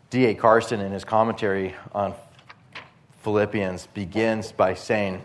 D.A. Carson, in his commentary on Philippians, begins by saying,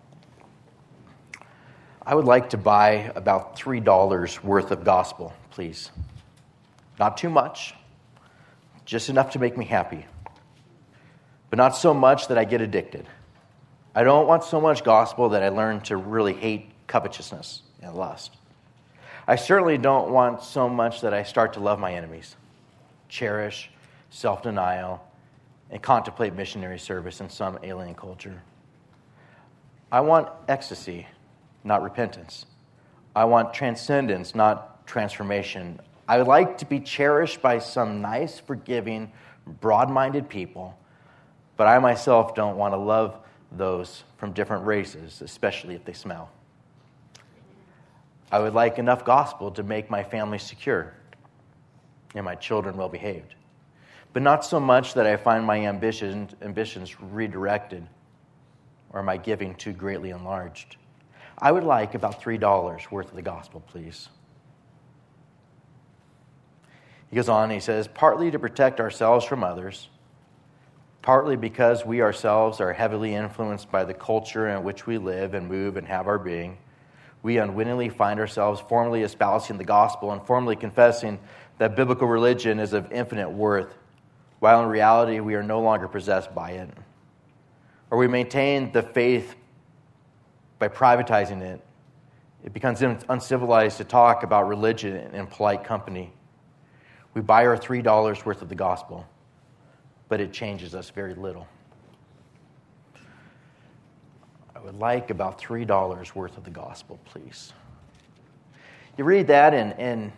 I would like to buy about $3 worth of gospel, please. Not too much, just enough to make me happy, but not so much that I get addicted. I don't want so much gospel that I learn to really hate covetousness and lust. I certainly don't want so much that I start to love my enemies, cherish self-denial, and contemplate missionary service in some alien culture. I want ecstasy, not repentance. I want transcendence, not transformation. I would like to be cherished by some nice, forgiving, broad-minded people, but I myself don't want to love those from different races, especially if they smell. I would like enough gospel to make my family secure and my children well-behaved, but not so much that I find my ambitions redirected or my giving too greatly enlarged. I would like about $3 worth of the gospel, please. He goes on, he says, partly to protect ourselves from others, partly because we ourselves are heavily influenced by the culture in which we live and move and have our being, we unwittingly find ourselves formally espousing the gospel and formally confessing that biblical religion is of infinite worth, while in reality we are no longer possessed by it. Or we maintain the faith by privatizing it. It becomes uncivilized to talk about religion in polite company. We buy our $3 worth of the gospel, but it changes us very little. I would like about $3 worth of the gospel, please. You read that, and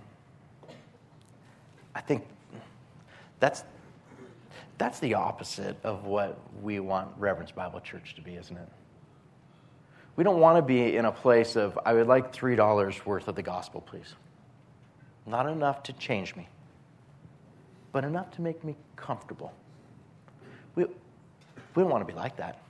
I think that's the opposite of what we want Reverence Bible Church to be, isn't it? We don't want to be in a place of, I would like $3 worth of the gospel, please. Not enough to change me, but enough to make me comfortable. We don't want to be like that.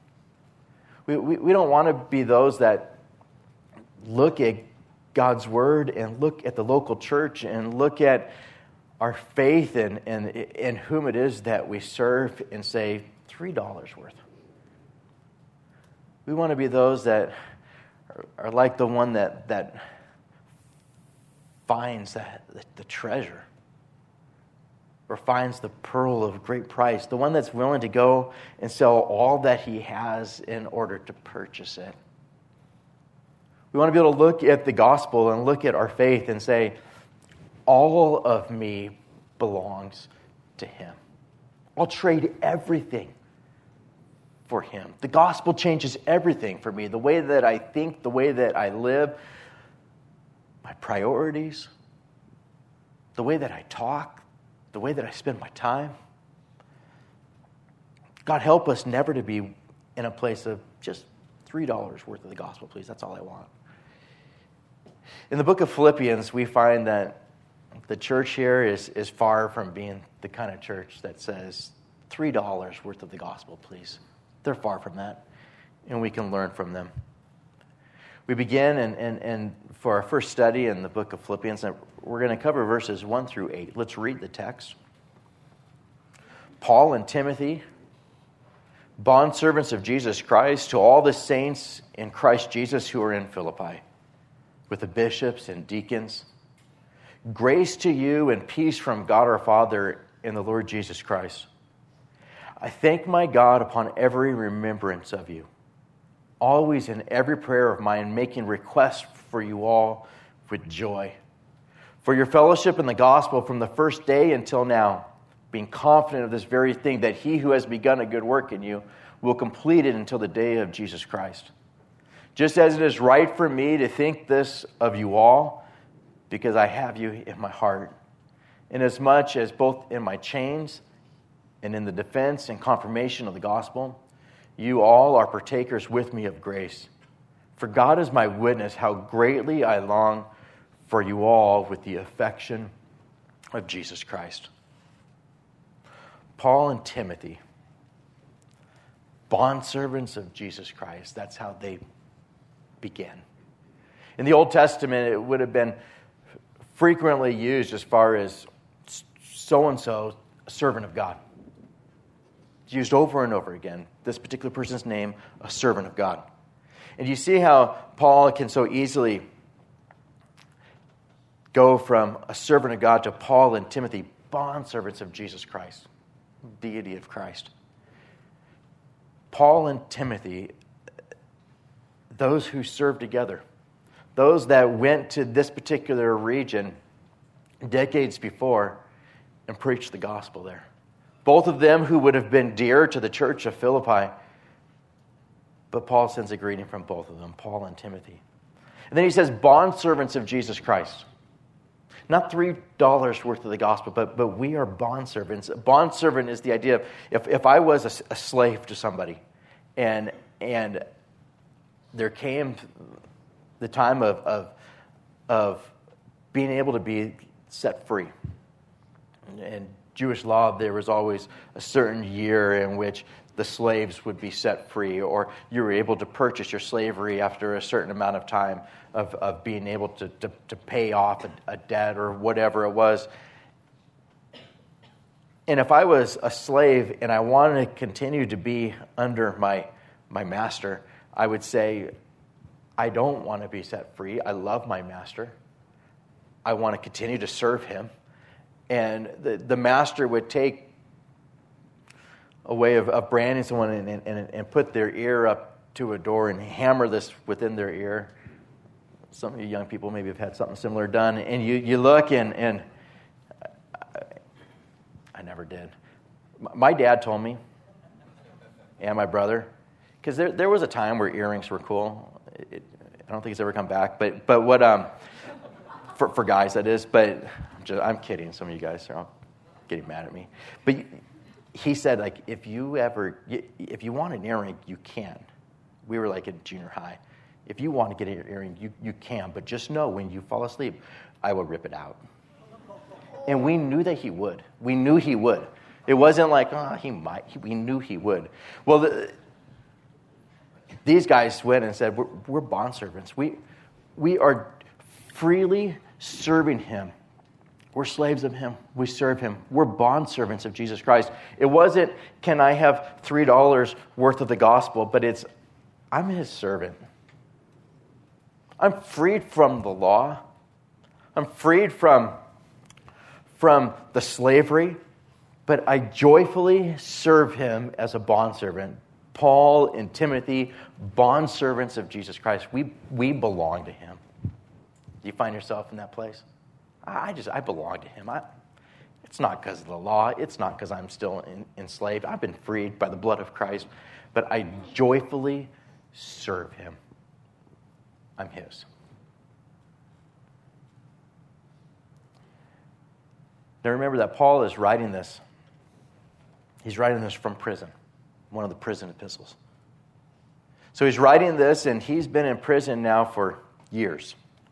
We don't want to be those that look at God's word and look at the local church and look at our faith and whom it is that we serve and say, $3 worth. We want to be those that are like the one that finds the treasure or finds the pearl of great price, the one that's willing to go and sell all that he has in order to purchase it. We want to be able to look at the gospel and look at our faith and say, all of me belongs to him. I'll trade everything for him. The gospel changes everything for me. The way that I think, the way that I live, my priorities, the way that I talk, the way that I spend my time. God, help us never to be in a place of just $3 worth of the gospel, please. That's all I want. In the book of Philippians, we find that the church here is far from being the kind of church that says $3 worth of the gospel, please. They're far from that, and we can learn from them. We begin and for our first study in the book of Philippians, and we're going to cover verses 1 through 8. Let's read the text. Paul and Timothy, bondservants of Jesus Christ, to all the saints in Christ Jesus who are in Philippi, with the bishops and deacons, grace to you and peace from God our Father and the Lord Jesus Christ. I thank my God upon every remembrance of you, always in every prayer of mine, making requests for you all with joy, for your fellowship in the gospel from the first day until now, being confident of this very thing, that he who has begun a good work in you will complete it until the day of Jesus Christ. Just as it is right for me to think this of you all, because I have you in my heart, inasmuch as both in my chains and in the defense and confirmation of the gospel, you all are partakers with me of grace. For God is my witness how greatly I long for you all with the affection of Jesus Christ. Paul and Timothy, bondservants of Jesus Christ. That's how they began. In the Old Testament, it would have been frequently used as far as so-and-so a servant of God. It's used over and over again. This particular person's name, a servant of God. And you see how Paul can so easily go from a servant of God to Paul and Timothy, bondservants of Jesus Christ, deity of Christ. Paul and Timothy, those who served together, those that went to this particular region decades before and preached the gospel there. Both of them who would have been dear to the church of Philippi. But Paul sends a greeting from both of them, Paul and Timothy. And then he says, bondservants of Jesus Christ. Not $3 worth of the gospel, but we are bondservants. Bondservant is the idea of if I was a slave to somebody and there came the time of being able to be set free. In Jewish law, there was always a certain year in which the slaves would be set free, or you were able to purchase your slavery after a certain amount of time of being able to pay off a debt or whatever it was. And if I was a slave and I wanted to continue to be under my master, I would say, I don't want to be set free. I love my master. I want to continue to serve him. And the master would take a way of branding someone and put their ear up to a door and hammer this within their ear. Some of you young people maybe have had something similar done. And you look and I never did. My dad told me, and my brother, because there was a time where earrings were cool. I don't think it's ever come back. But what for guys that is. But I'm kidding. Some of you guys are all getting mad at me. But he said, like, if you want an earring, you can. We were like in junior high. If you want to get an earring, you can. But just know when you fall asleep, I will rip it out. And we knew that he would. We knew he would. It wasn't like, he might. We knew he would. Well, these guys went and said, we're bondservants. We are freely serving him. We're slaves of him. We serve him. We're bondservants of Jesus Christ. It wasn't, can I have $3 worth of the gospel, but it's, I'm his servant. I'm freed from the law. I'm freed from the slavery, but I joyfully serve him as a bondservant. Paul and Timothy, bondservants of Jesus Christ. We belong to him. Do you find yourself in that place? I belong to him. It's not because of the law. It's not because I'm still enslaved. I've been freed by the blood of Christ, but I joyfully serve him. I'm his. Now remember that Paul is writing this. He's writing this from prison, one of the prison epistles. So he's writing this, and he's been in prison now for years.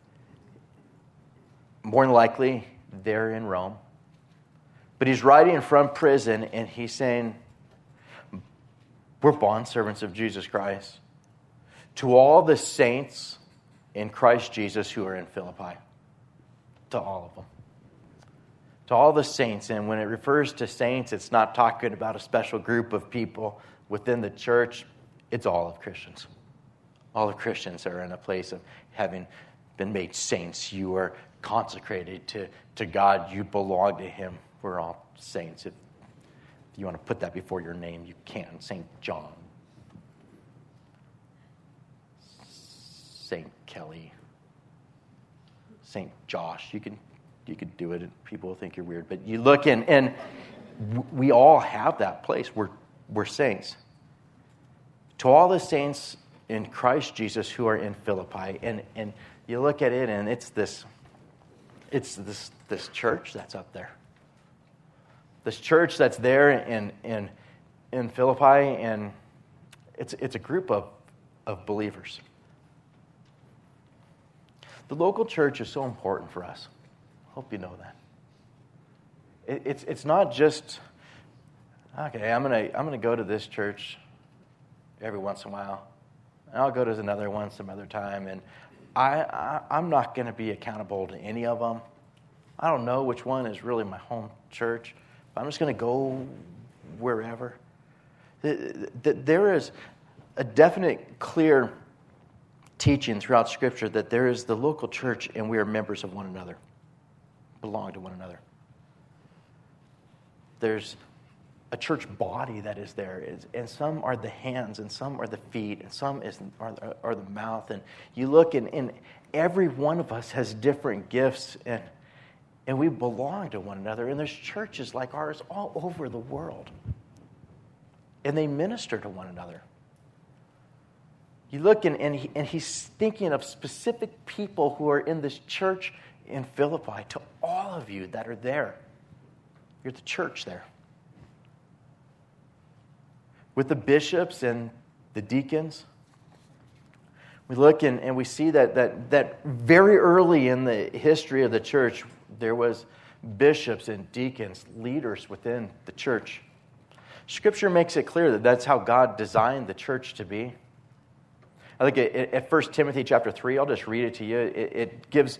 More than likely, they're in Rome. But he's writing from prison, and he's saying, we're bondservants of Jesus Christ. To all the saints in Christ Jesus who are in Philippi. To all of them. To all the saints. And when it refers to saints, it's not talking about a special group of people within the church. It's all of Christians. All of Christians are in a place of having been made saints. You are consecrated to God. You belong to him. We're all saints. If you want to put that before your name, you can. St. John. St. Kelly. St. Josh. You could do it and people will think you're weird. But you look and we all have that place. We're saints. To all the saints in Christ Jesus who are in Philippi. And you look at it and it's this church that's up there. This church that's there in Philippi, and it's a group of believers. The local church is so important for us. I hope you know that. It's not just, okay, I'm gonna go to this church every once in a while. And I'll go to another one some other time, and I'm not going to be accountable to any of them. I don't know which one is really my home church. I'm just going to go wherever. There is a definite, clear teaching throughout Scripture that there is the local church and we are members of one another, belong to one another. There's a church body that is there, and some are the hands, and some are the feet, and some are the mouth. And you look, and every one of us has different gifts, and we belong to one another. And there's churches like ours all over the world, and they minister to one another. You look, and he's thinking of specific people who are in this church in Philippi. To all of you that are there, you're the church there. With the bishops and the deacons, we look and we see that very early in the history of the church, there was bishops and deacons, leaders within the church. Scripture makes it clear that that's how God designed the church to be. I think at 1 Timothy chapter 3, I'll just read it to you. It gives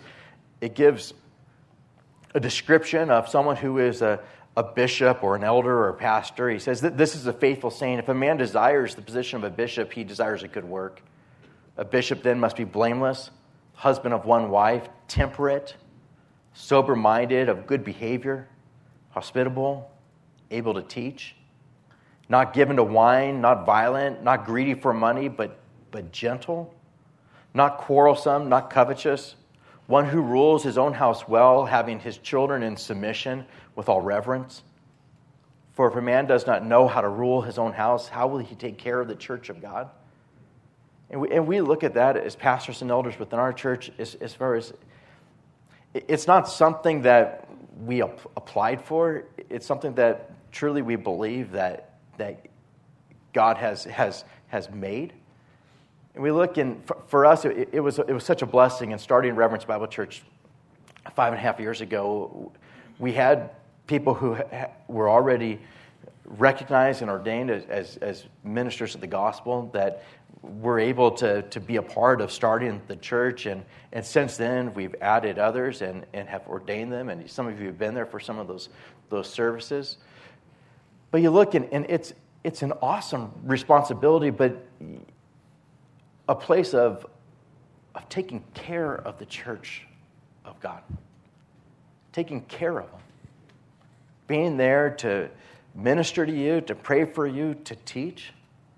a description of someone who is a bishop or an elder or a pastor. He says that this is a faithful saying. If a man desires the position of a bishop, he desires a good work. A bishop then must be blameless, husband of one wife, temperate, sober-minded, of good behavior, hospitable, able to teach, not given to wine, not violent, not greedy for money, but gentle, not quarrelsome, not covetous, one who rules his own house well, having his children in submission with all reverence. For if a man does not know how to rule his own house, how will he take care of the church of God? And we look at that as pastors and elders within our church as far as it's not something that we applied for. It's something that truly we believe that God has made. And we look, and for us, it was such a blessing. And starting Reverence Bible Church 5.5 years ago, we had people who were already recognized and ordained as ministers of the gospel that were able to be a part of starting the church. And since then, we've added others and have ordained them. And some of you have been there for some of those services. But you look, and it's an awesome responsibility, but a place of taking care of the church of God. Taking care of them. Being there to minister to you, to pray for you, to teach.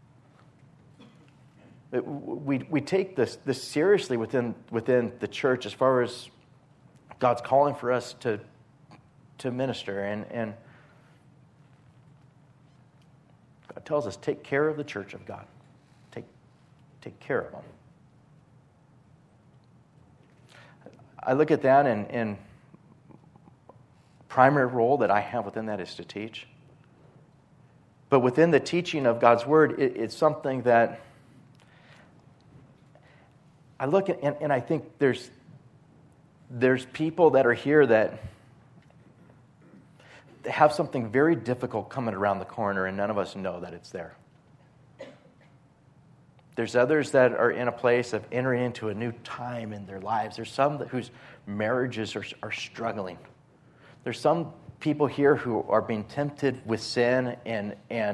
We take this seriously within the church as far as God's calling for us to minister. And God tells us, take care of the church of God. Take care of them. I look at that, and primary role that I have within that is to teach. But within the teaching of God's Word, it's something that I look at, and I think there's people that are here that have something very difficult coming around the corner, and none of us know that it's there. There's others that are in a place of entering into a new time in their lives. There's some whose marriages are struggling. There's some people here who are being tempted with sin, and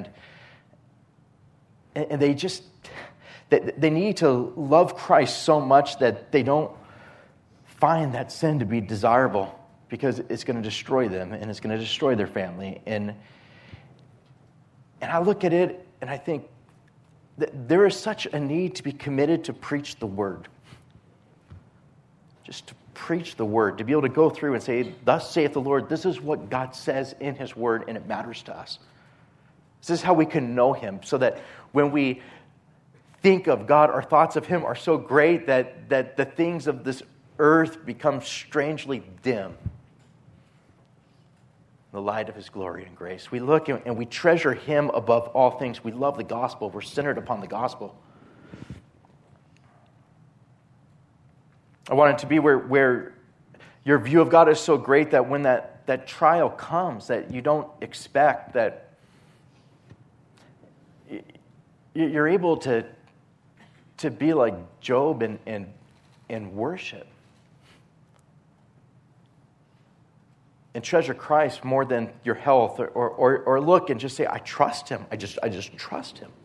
they just they need to love Christ so much that they don't find that sin to be desirable because it's going to destroy them and it's going to destroy their family. And I look at it and I think, there is such a need to be committed to preach the Word. Just to preach the Word. To be able to go through and say, thus saith the Lord, this is what God says in His Word, and it matters to us. This is how we can know Him, so that when we think of God, our thoughts of Him are so great that the things of this earth become strangely dim. The light of His glory and grace. We look and we treasure Him above all things. We love the gospel. We're centered upon the gospel. I want it to be where your view of God is so great that when that trial comes, that you don't expect, that you're able to be like Job and worship. and treasure Christ more than your health, or look and just say, I trust him. I just trust him.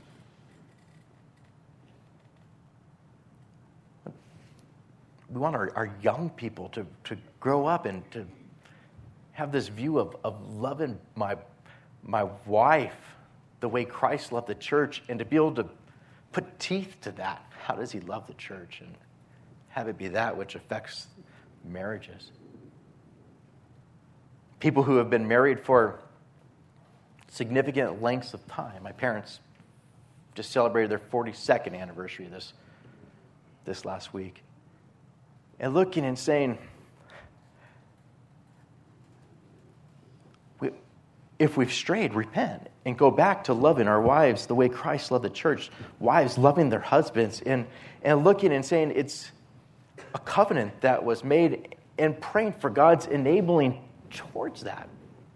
We want our young people to grow up and to have this view of loving my wife the way Christ loved the church, and to be able to put teeth to that. How does he love the church? And have it be that which affects marriages. People who have been married for significant lengths of time. My parents just celebrated their 42nd anniversary this last week. And looking and saying, if we've strayed, repent and go back to loving our wives the way Christ loved the church. Wives loving their husbands, and looking and saying it's a covenant that was made, and praying for God's enabling towards that.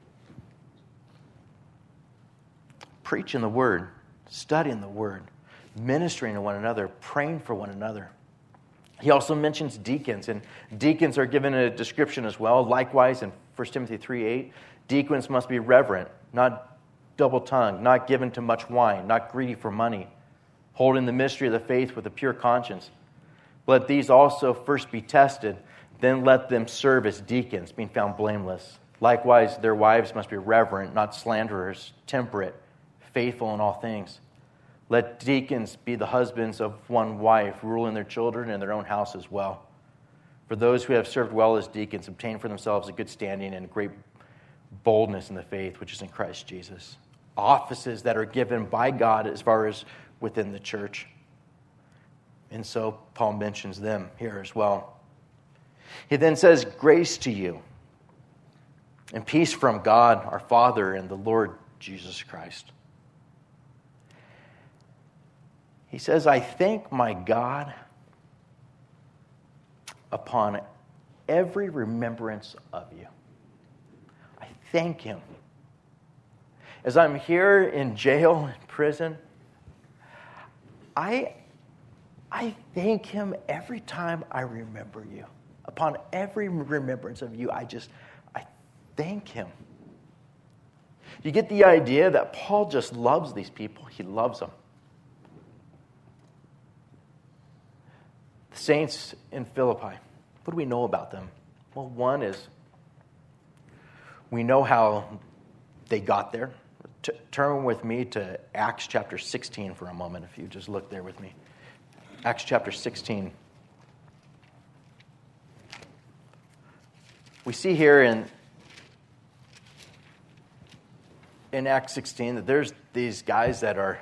Preaching the word, studying the word, ministering to one another, praying for one another. He also mentions deacons, and deacons are given a description as well. Likewise, in 1 Timothy 3:8, deacons must be reverent, not double-tongued, not given to much wine, not greedy for money, holding the mystery of the faith with a pure conscience. Let these also first be tested, then let them serve as deacons, being found blameless. Likewise, their wives must be reverent, not slanderers, temperate, faithful in all things. Let deacons be the husbands of one wife, ruling their children and their own house as well. For those who have served well as deacons obtain for themselves a good standing and great boldness in the faith, which is in Christ Jesus. Offices that are given by God as far as within the church. And so Paul mentions them here as well. He then says, grace to you and peace from God, our Father, and the Lord Jesus Christ. He says, I thank my God upon every remembrance of you. I thank him. As I'm here in jail, in prison, I thank him every time I remember you. Upon every remembrance of you, I thank him. You get the idea that Paul just loves these people. He loves them. The saints in Philippi, what do we know about them? Well, one is we know how they got there. Turn with me to Acts chapter 16 for a moment, if you just look there with me. Acts chapter 16. We see here in Acts 16 that there's these guys that are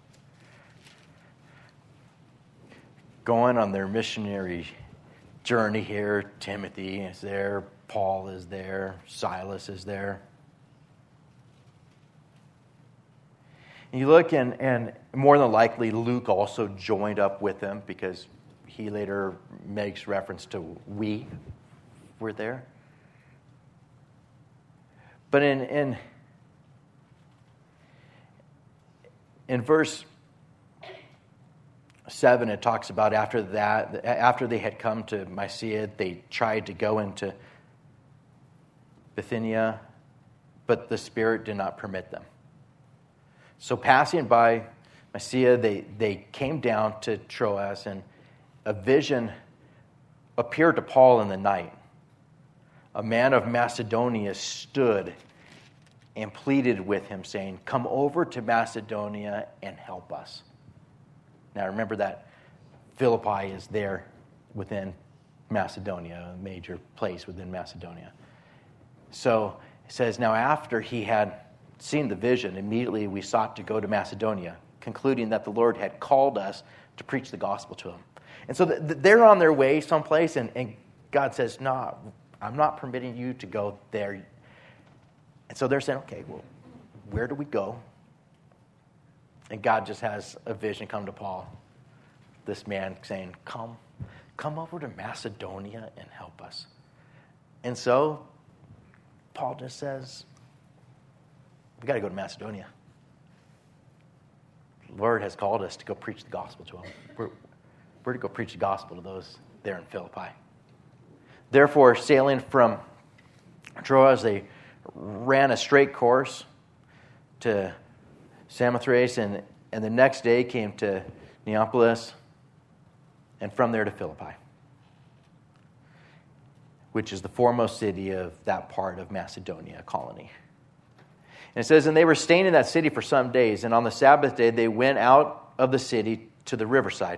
going on their missionary journey here. Timothy is there, Paul is there, Silas is there. And you look, and more than likely Luke also joined up with them, because he later makes reference to we were there. But in verse 7, it talks about after they had come to Mysia, they tried to go into Bithynia, but the Spirit did not permit them. So passing by Mysia, they came down to Troas, and a vision appeared to Paul in the night. A man of Macedonia stood and pleaded with him, saying, come over to Macedonia and help us. Now remember that Philippi is there within Macedonia, a major place within Macedonia. So it says, now after he had seen the vision, immediately we sought to go to Macedonia, concluding that the Lord had called us to preach the gospel to him. And so they're on their way someplace, and God says, no, I'm not permitting you to go there. And so they're saying, okay, well, where do we go? And God just has a vision come to Paul, this man saying, come over to Macedonia and help us. And so Paul just says, we got to go to Macedonia. The Lord has called us to go preach the gospel to them. We're to go preach the gospel to those there in Philippi. Therefore, sailing from Troas, they ran a straight course to Samothrace, and the next day came to Neapolis, and from there to Philippi, which is the foremost city of that part of Macedonia colony. And it says, and they were staying in that city for some days, and on the Sabbath day they went out of the city to the riverside.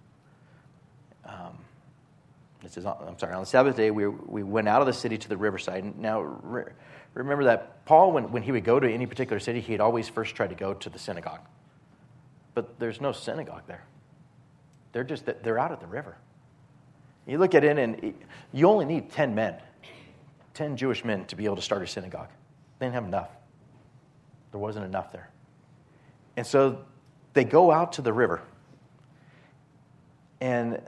On the Sabbath day we went out of the city to the riverside. Now, remember that Paul, when he would go to any particular city, he'd always first try to go to the synagogue. But there's no synagogue there. They're out at the river. You look at it, and you only need 10 men, 10 Jewish men to be able to start a synagogue. They didn't have enough. There wasn't enough there. And so they go out to the river. And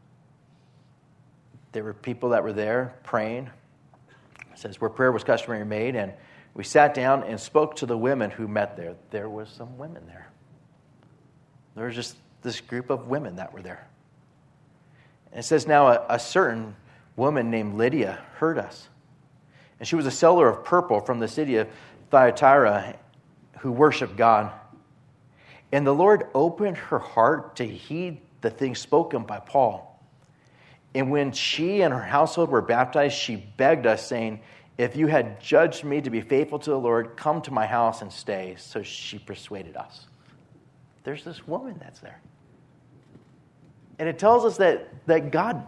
there were people that were there praying. It says, where prayer was customary made, and we sat down and spoke to the women who met there. There was some women there. There was just this group of women that were there. And it says, now a certain woman named Lydia heard us. And she was a seller of purple from the city of Thyatira who worshiped God. And the Lord opened her heart to heed the things spoken by Paul. And when she and her household were baptized, she begged us, saying, if you had judged me to be faithful to the Lord, come to my house and stay. So she persuaded us. There's this woman that's there. And it tells us that God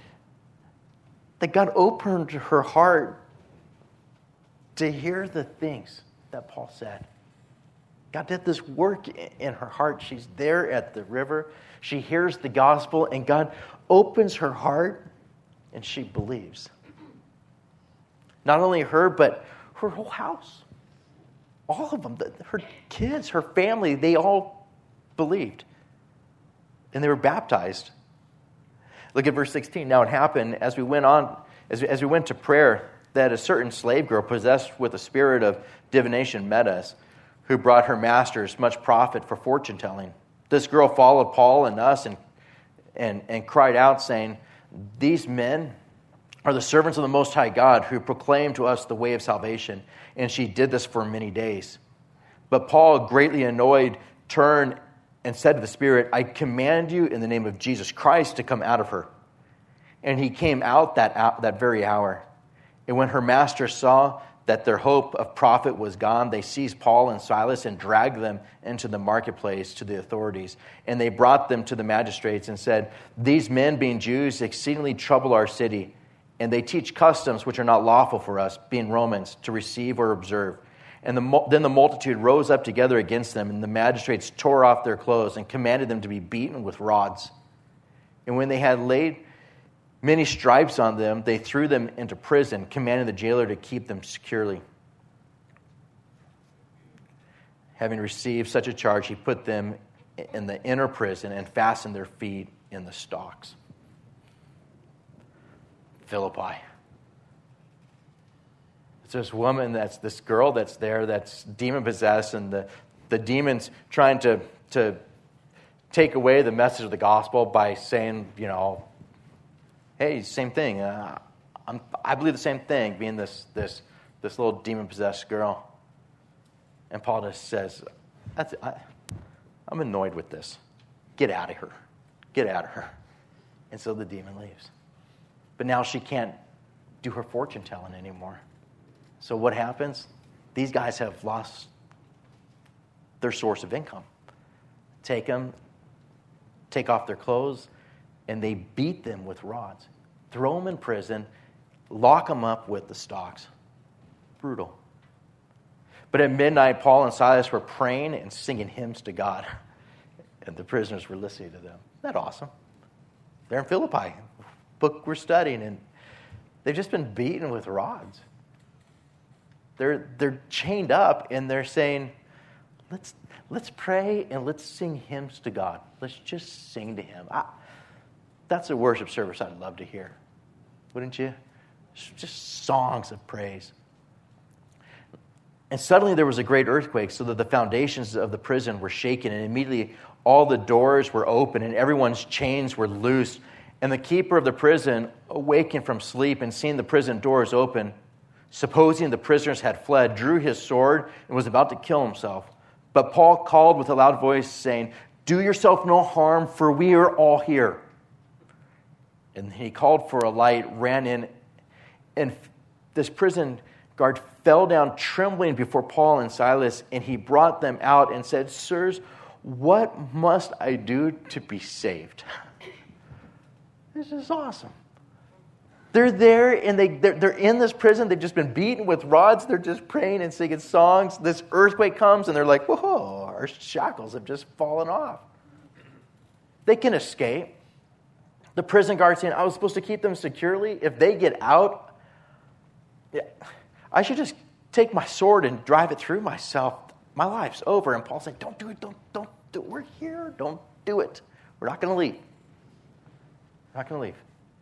opened her heart to hear the things that Paul said. God did this work in her heart. She's there at the river. She hears the gospel, and God opens her heart, and she believes. Not only her, but her whole house. All of them, her kids, her family, they all believed. And they were baptized. Look at verse 16. Now it happened as we went on, as we went to prayer, that a certain slave girl possessed with a spirit of divination met us, who brought her masters much profit for fortune telling. This girl followed Paul and us and cried out, saying, these men are the servants of the Most High God, who proclaim to us the way of salvation. And she did this for many days. But Paul, greatly annoyed, turned and said to the spirit, I command you in the name of Jesus Christ to come out of her. And he came out that very hour. And when her master saw that their hope of profit was gone, they seized Paul and Silas and dragged them into the marketplace to the authorities. And they brought them to the magistrates and said, these men, being Jews, exceedingly trouble our city, and they teach customs which are not lawful for us, being Romans, to receive or observe. And then the multitude rose up together against them, and the magistrates tore off their clothes and commanded them to be beaten with rods. And when they had laid many stripes on them, they threw them into prison, commanding the jailer to keep them securely. Having received such a charge, he put them in the inner prison and fastened their feet in the stocks. Philippi. It's this woman, this girl that's there, that's demon-possessed, and the demon's trying to take away the message of the gospel by saying, hey, same thing. I believe the same thing, being this little demon-possessed girl. And Paul just says, I'm annoyed with this. Get out of her. Get out of her. And so the demon leaves. But now she can't do her fortune telling anymore. So what happens? These guys have lost their source of income. Take off their clothes, and they beat them with rods, throw them in prison, lock them up with the stocks. Brutal. But at midnight, Paul and Silas were praying and singing hymns to God, and the prisoners were listening to them. Isn't that awesome? They're in Philippi, book we're studying, and they've just been beaten with rods. They're chained up, and they're saying, let's pray and let's sing hymns to God. Let's just sing to Him. That's a worship service I'd love to hear. Wouldn't you? Just songs of praise. And suddenly there was a great earthquake, so that the foundations of the prison were shaken, and immediately all the doors were open, and everyone's chains were loosed. And the keeper of the prison, awakened from sleep and seeing the prison doors open, supposing the prisoners had fled, drew his sword and was about to kill himself. But Paul called with a loud voice, saying, "Do yourself no harm, for we are all here." And he called for a light, ran in, and this prison guard fell down trembling before Paul and Silas, and he brought them out and said, "Sirs, what must I do to be saved?" This is awesome. They're there, and they're in this prison. They've just been beaten with rods. They're just praying and singing songs. This earthquake comes, and they're like, "Whoa, our shackles have just fallen off." They can escape. The prison guard's saying, "I was supposed to keep them securely. If they get out, I should just take my sword and drive it through myself. My life's over." And Paul's like, "Don't do it. Don't do it. We're here. Don't do it. We're not going to leave. We're not going to leave."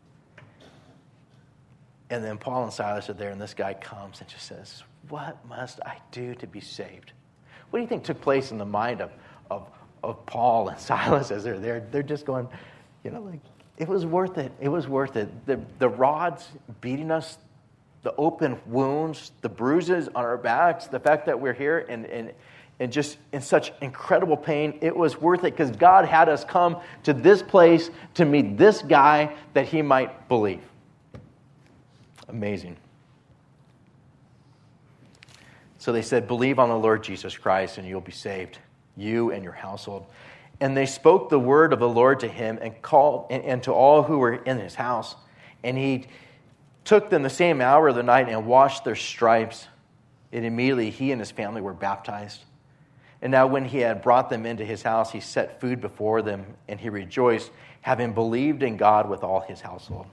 And then Paul and Silas are there, and this guy comes and just says, "What must I do to be saved?" What do you think took place in the mind of Paul and Silas as they're there? They're just going, like, it was worth it. It was worth it. The rods beating us, the open wounds, the bruises on our backs, the fact that we're here and just in such incredible pain, it was worth it because God had us come to this place to meet this guy that he might believe. Amazing. So they said, "Believe on the Lord Jesus Christ and you'll be saved, you and your household." And they spoke the word of the Lord to him and to all who were in his house. And he took them the same hour of the night and washed their stripes. And immediately he and his family were baptized. And now when he had brought them into his house, he set food before them, and he rejoiced, having believed in God with all his household.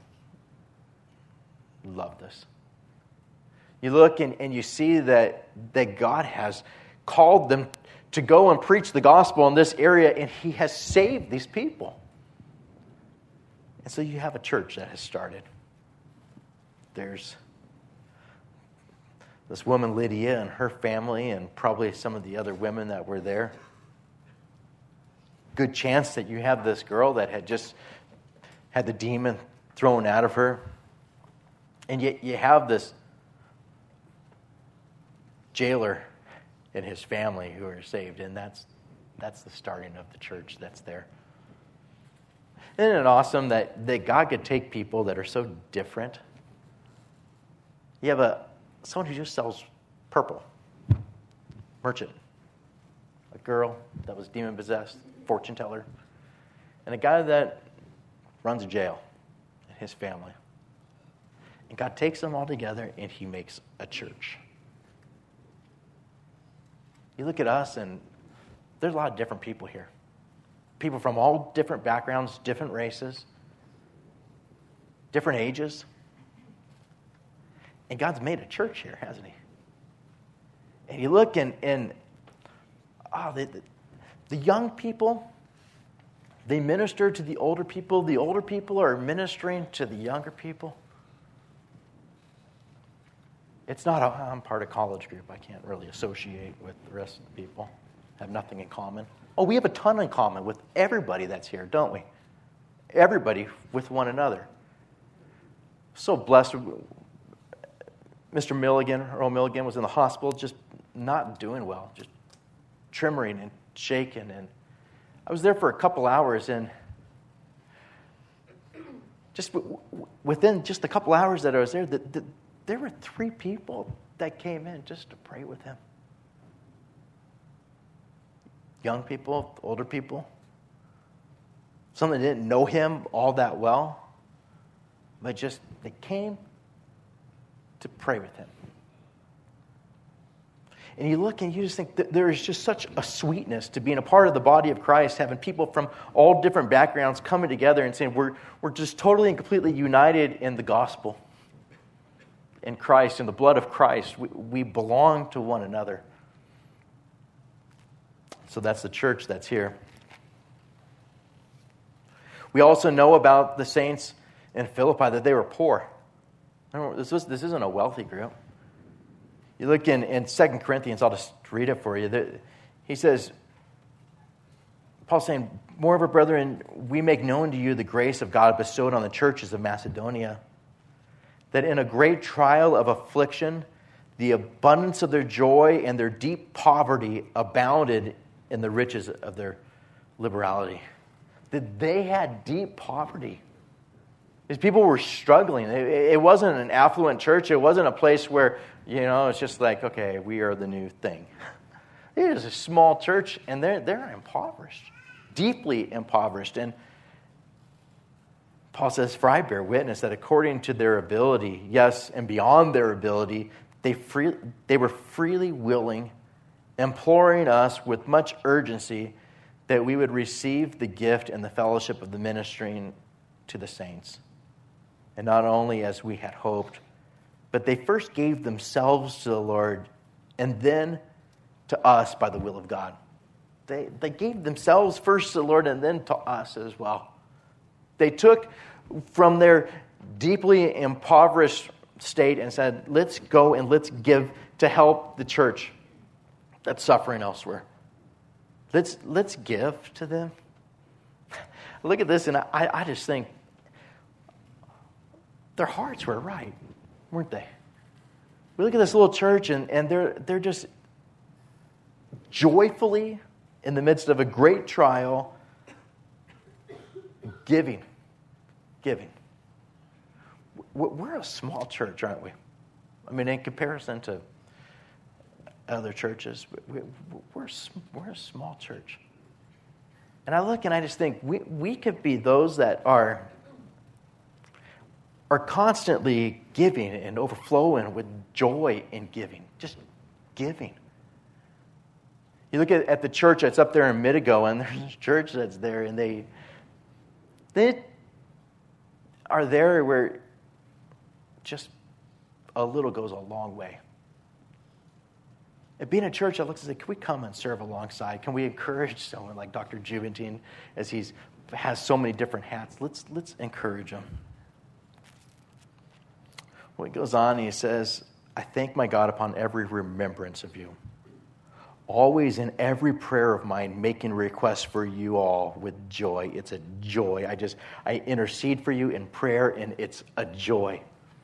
Love this. You look and you see that God has called them to go and preach the gospel in this area, and he has saved these people. And so you have a church that has started. There's this woman Lydia and her family and probably some of the other women that were there. Good chance that you have this girl that had just had the demon thrown out of her. And yet you have this jailer and his family who are saved, and that's the starting of the church that's there. Isn't it awesome that God could take people that are so different? You have someone who just sells purple, merchant, a girl that was demon-possessed, fortune teller, and a guy that runs a jail and his family. And God takes them all together and he makes a church. You look at us and there's a lot of different people here. People from all different backgrounds, different races, different ages. And God's made a church here, hasn't he? And you look and the young people, they minister to the older people. The older people are ministering to the younger people. It's not, I'm part of college group. I can't really associate with the rest of the people. Have nothing in common. Oh, we have a ton in common with everybody that's here, don't we? Everybody with one another. So blessed. Mr. Milligan, Earl Milligan, was in the hospital just not doing well, just trembling and shaking. And I was there for a couple hours, and just within just a couple hours that I was there, there were 3 people that came in just to pray with him. Young people, older people. Some that didn't know him all that well, but just they came to pray with him. And you look and you just think that there is just such a sweetness to being a part of the body of Christ, having people from all different backgrounds coming together and saying we're just totally and completely united in the gospel, in Christ, in the blood of Christ. We belong to one another. So that's the church that's here. We also know about the saints in Philippi that they were poor. This isn't a wealthy group. You look in 2 Corinthians, I'll just read it for you. He says, Paul's saying, "Moreover, brethren, we make known to you the grace of God bestowed on the churches of Macedonia. that in a great trial of affliction, the abundance of their joy and their deep poverty abounded in the riches of their liberality. That they had deep poverty. These people were struggling. It wasn't an affluent church. It wasn't a place where, it's just like, okay, we are the new thing. It is a small church, and they're impoverished, deeply impoverished. And Paul says, for I bear witness that according to their ability, yes, and beyond their ability, they were freely willing, imploring us with much urgency that we would receive the gift and the fellowship of the ministering to the saints. And not only as we had hoped, but they first gave themselves to the Lord and then to us by the will of God. They gave themselves first to the Lord and then to us as well. They took from their deeply impoverished state and said, let's go and let's give to help the church that's suffering elsewhere. Let's give to them. Look at this, and I just think their hearts were right, weren't they? We look at this little church, and they're just joyfully, in the midst of a great trial, giving. We're a small church, aren't we? I mean, in comparison to other churches, we're a small church. And I look and I just think we could be those that are constantly giving and overflowing with joy in giving. Just giving. You look at the church that's up there in Midigo, and there's a church that's there, and they are there where just a little goes a long way. And being a church that looks and says, can we come and serve alongside? Can we encourage someone like Dr. Juventine as he has so many different hats? Let's encourage him. Well, he goes on and he says, I thank my God upon every remembrance of you, always in every prayer of mine, making requests for you all with joy. It's a joy. I intercede for you in prayer, and it's a joy.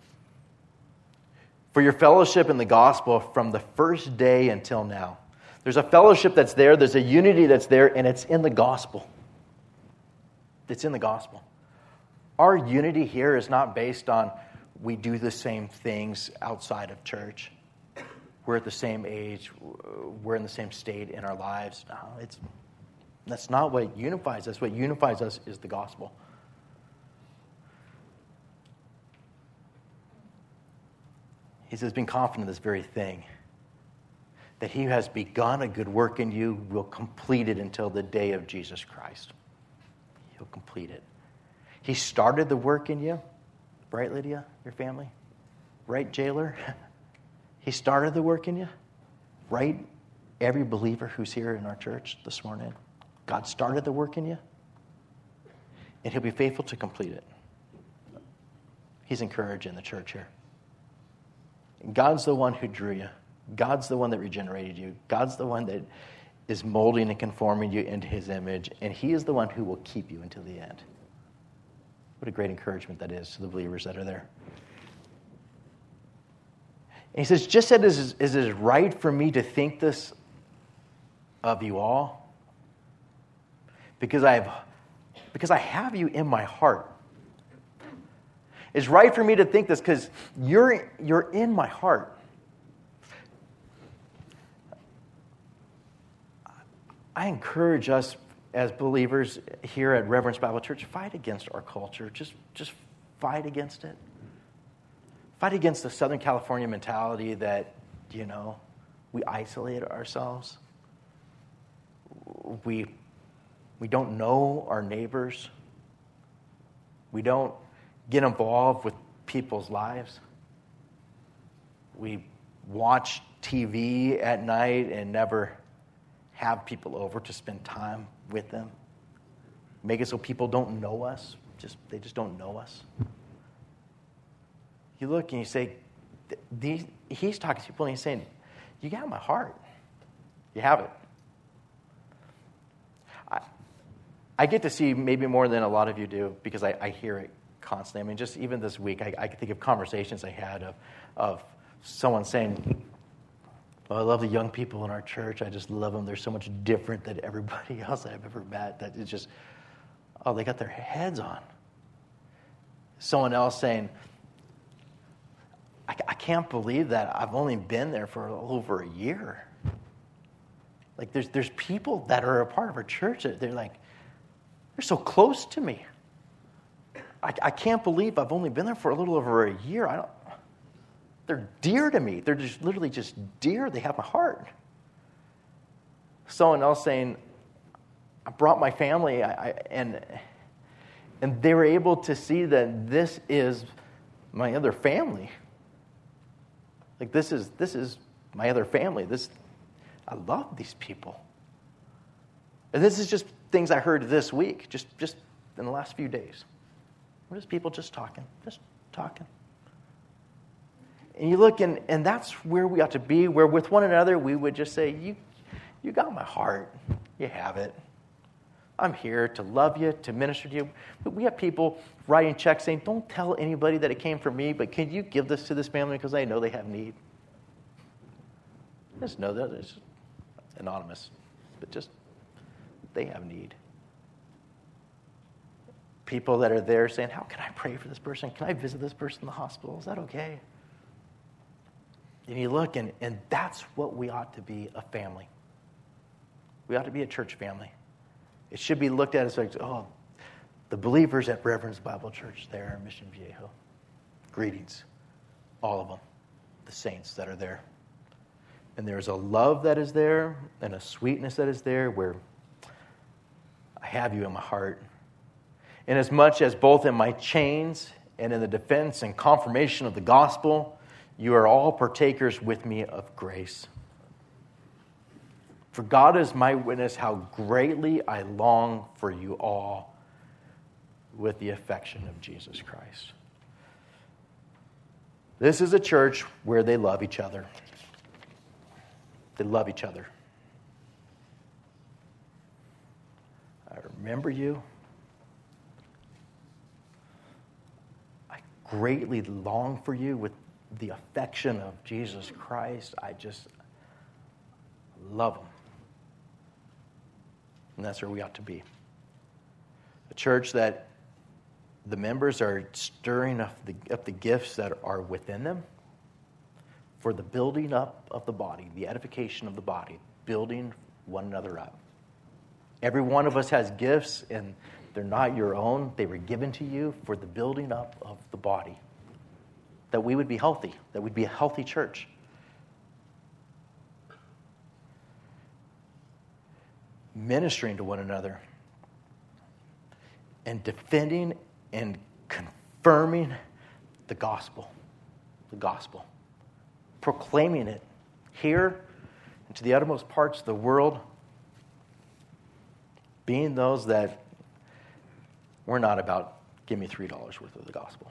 For your fellowship in the gospel from the first day until now. There's a fellowship that's there, there's a unity that's there, and it's in the gospel. It's in the gospel. Our unity here is not based on we do the same things outside of church. We're at the same age, we're in the same state in our lives. No, that's not what unifies us. What unifies us is the gospel. He says, being confident of this very thing, that he who has begun a good work in you will complete it until the day of Jesus Christ. He'll complete it. He started the work in you, right, Lydia, your family? Right, jailer? He started the work in you, right? Every believer who's here in our church this morning, God started the work in you, and he'll be faithful to complete it. He's encouraging the church here. God's the one who drew you. God's the one that regenerated you. God's the one that is molding and conforming you into his image, and he is the one who will keep you until the end. What a great encouragement that is to the believers that are there. And he says, just as it is right for me to think this of you all, because I have you in my heart. It's right for me to think this because you're in my heart. I encourage us as believers here at Reverence Bible Church, fight against our culture. Just fight against it. Fight against the Southern California mentality that, we isolate ourselves. We don't know our neighbors. We don't get involved with people's lives. We watch TV at night and never have people over to spend time with them. Make it so people don't know us. They just don't know us. You look and you say, he's talking to people and he's saying, you got my heart. You have it. I get to see maybe more than a lot of you do because I hear it constantly. I mean, just even this week, I can think of conversations I had of someone saying, "Oh, I love the young people in our church. I just love them. They're so much different than everybody else that I've ever met. That it's just, oh, they got their heads on." Someone else saying, I can't believe that I've only been there for over a year. Like, there's people that are a part of our church that they're like, they're so close to me. I can't believe I've only been there for a little over a year. They're dear to me. They're just literally just dear. They have my heart. Someone else saying, I brought my family, and they were able to see that this is my other family. Like, this is my other family. I love these people. And this is just things I heard this week, just in the last few days. We're just people just talking. And you look, and that's where we ought to be, where with one another we would just say, you got my heart. You have it. I'm here to love you, to minister to you. But we have people writing checks saying, don't tell anybody that it came from me, but can you give this to this family because I know they have need? Just know that it's anonymous, but just they have need. People that are there saying, how can I pray for this person? Can I visit this person in the hospital? Is that okay? And you look, and that's what we ought to be, a family. We ought to be a church family. It should be looked at as like, oh, the believers at Reverend's Bible Church there in Mission Viejo. Greetings, all of them, the saints that are there. And there's a love that is there and a sweetness that is there where I have you in my heart. And as much as both in my chains and in the defense and confirmation of the gospel, you are all partakers with me of grace. For God is my witness how greatly I long for you all with the affection of Jesus Christ. This is a church where they love each other. They love each other. I remember you. I greatly long for you with the affection of Jesus Christ. I just love him. And that's where we ought to be. A church that the members are stirring up the gifts that are within them for the building up of the body, the edification of the body, building one another up. Every one of us has gifts, and they're not your own. They were given to you for the building up of the body, that we would be healthy, that we'd be a healthy church. Ministering to one another and defending and confirming the gospel, proclaiming it here and to the uttermost parts of the world, being those that we're not about, give me $3 worth of the gospel.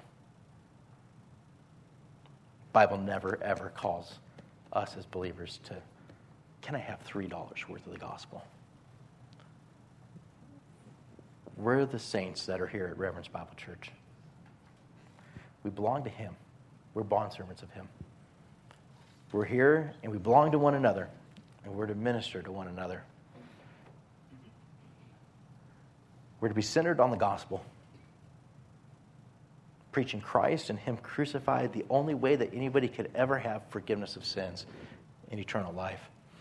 The Bible never, ever calls us as believers to, can I have $3 worth of the gospel? We're the saints that are here at Reverend's Bible Church. We belong to him. We're bondservants of him. We're here and we belong to one another, and we're to minister to one another. We're to be centered on the gospel, preaching Christ and him crucified, the only way that anybody could ever have forgiveness of sins and eternal life.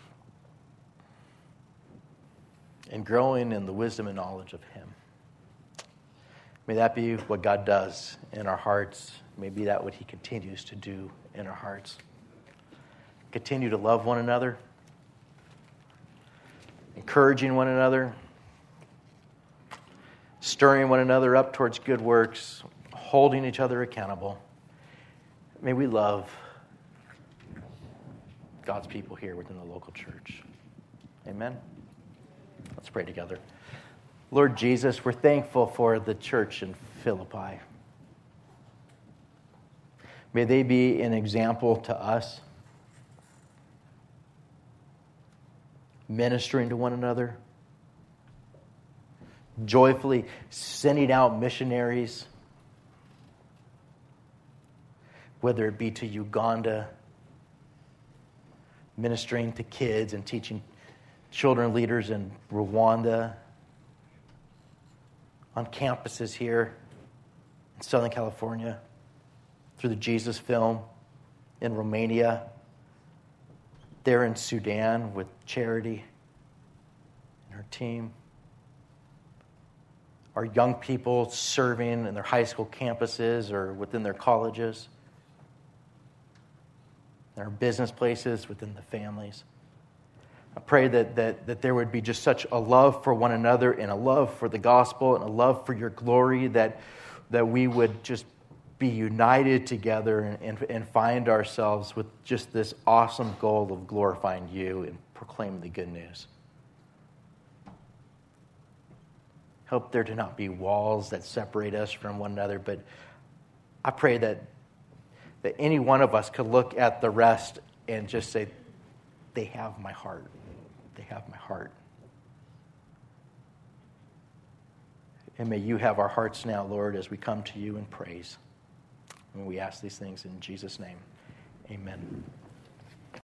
And growing in the wisdom and knowledge of him. May that be what God does in our hearts. May be that what he continues to do in our hearts. Continue to love one another, encouraging one another, stirring one another up towards good works, holding each other accountable. May we love God's people here within the local church. Amen. Let's pray together. Lord Jesus, we're thankful for the church in Philippi. May they be an example to us, ministering to one another, joyfully sending out missionaries whether it be to Uganda, ministering to kids and teaching children leaders in Rwanda, on campuses here in Southern California, through the Jesus Film in Romania, there in Sudan with Charity and her team, our young people serving in their high school campuses or within their colleges, our business places, within the families. I pray that there would be just such a love for one another and a love for the gospel and a love for your glory that we would just be united together and find ourselves with just this awesome goal of glorifying you and proclaiming the good news. Help there to not be walls that separate us from one another, but I pray that any one of us could look at the rest and just say, they have my heart. They have my heart. And may you have our hearts now, Lord, as we come to you in praise. And we ask these things in Jesus' name. Amen.